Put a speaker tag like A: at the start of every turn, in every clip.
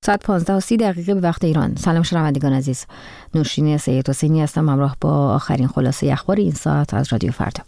A: ساعت 15:30 به وقت ایران. سلام شنوندگان عزیز، نوشین سید حسینی هستم همراه با آخرین خلاصه اخبار این ساعت از رادیو فردا.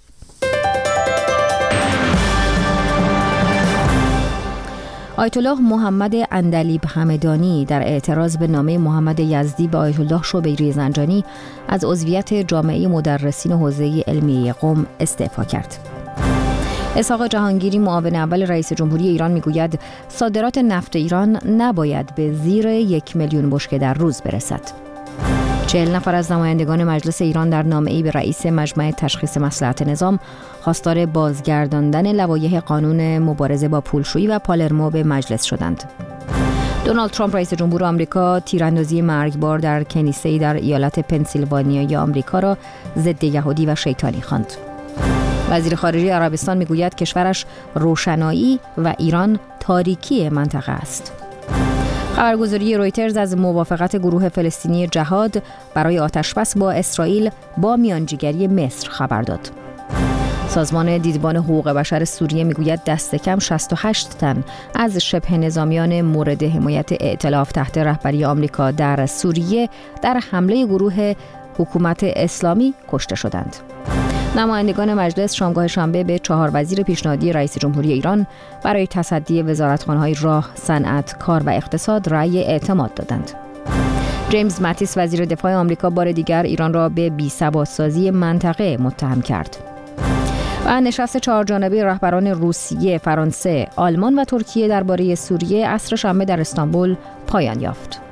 A: آیت الله محمد عندلیب همدانی در اعتراض به نامه محمد یزدی به آیت الله شبیری زنجانی از عضویت جامعه مدرسین حوزه علمیه قم استعفا کرد. اسحاق جهانگیری معاون اول رئیس جمهوری ایران میگوید صادرات نفت ایران نباید به زیر 1 میلیون بشکه در روز برسد. 40 نفر از نمایندگان مجلس ایران در نامه‌ای به رئیس مجمع تشخیص مصلحت نظام خواستار بازگرداندن لوایح قانون مبارزه با پولشویی و پالرمو به مجلس شدند. دونالد ترامپ رئیس جمهور آمریکا تیراندازی مرگبار در کنیسه‌ای در ایالت پنسیلوانیای آمریکا را ضد یهودی و شیطانی خواند. وزیر خارجه عربستان میگوید کشورش روشنایی و ایران تاریکی منطقه است. خبرگزاری رویترز از موافقت گروه فلسطینی جهاد برای آتشبس با اسرائیل با میانجیگری مصر خبر داد. سازمان دیدبان حقوق بشر سوریه میگوید دست کم 68 تن از شبه نظامیان مورد حمایت ائتلاف تحت رهبری آمریکا در سوریه در حمله گروه حکومت اسلامی کشته شدند. نمایندگان مجلس شامگاه شنبه به 4 وزیر پیشنهادی رئیس جمهوری ایران برای تصدی وزارتخانه‌های راه، صنعت، کار و اقتصاد رأی اعتماد دادند. جیمز ماتیس وزیر دفاع آمریکا بار دیگر ایران را به بی‌ثبات‌سازی منطقه متهم کرد. و نشست 4 جانبه رهبران روسیه، فرانسه، آلمان و ترکیه درباره سوریه عصر شنبه در استانبول پایان یافت.